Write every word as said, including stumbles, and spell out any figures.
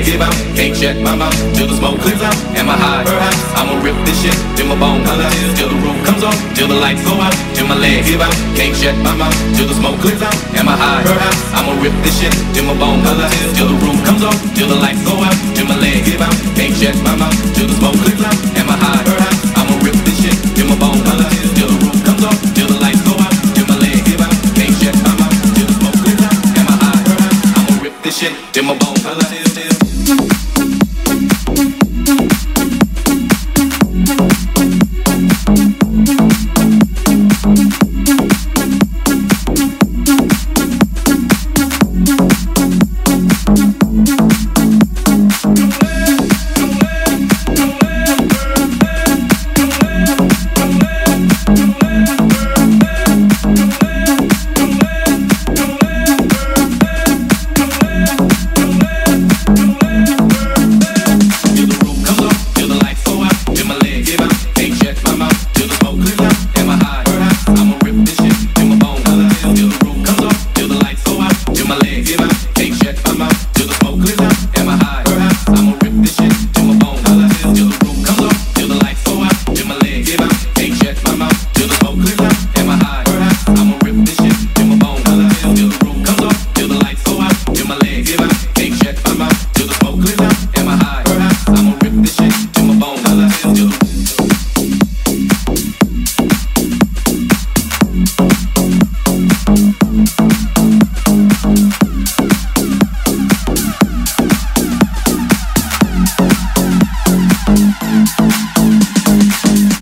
legs give out. Can't shut my mouth till the smoke clears out. Am I high? Perhaps. I'ma rip this shit till my bone color, till the roof comes on, till the lights go out, till my legs give out. Can't shut my mouth till the smoke clears out. Am I high? Perhaps. I'ma rip this shit till my bone color, till the roof comes on, till the lights go out, till my legs give out. Can't shut my mouth till the smoke clears out. Am I high? Perhaps. I'ma rip this shit till my bone color, till the roof comes on, till the lights go out, till my legs give out. Can't shut my mouth till the smoke clears out. Am I high? Perhaps. I'ma rip this shit till my bone color. We'll be right back.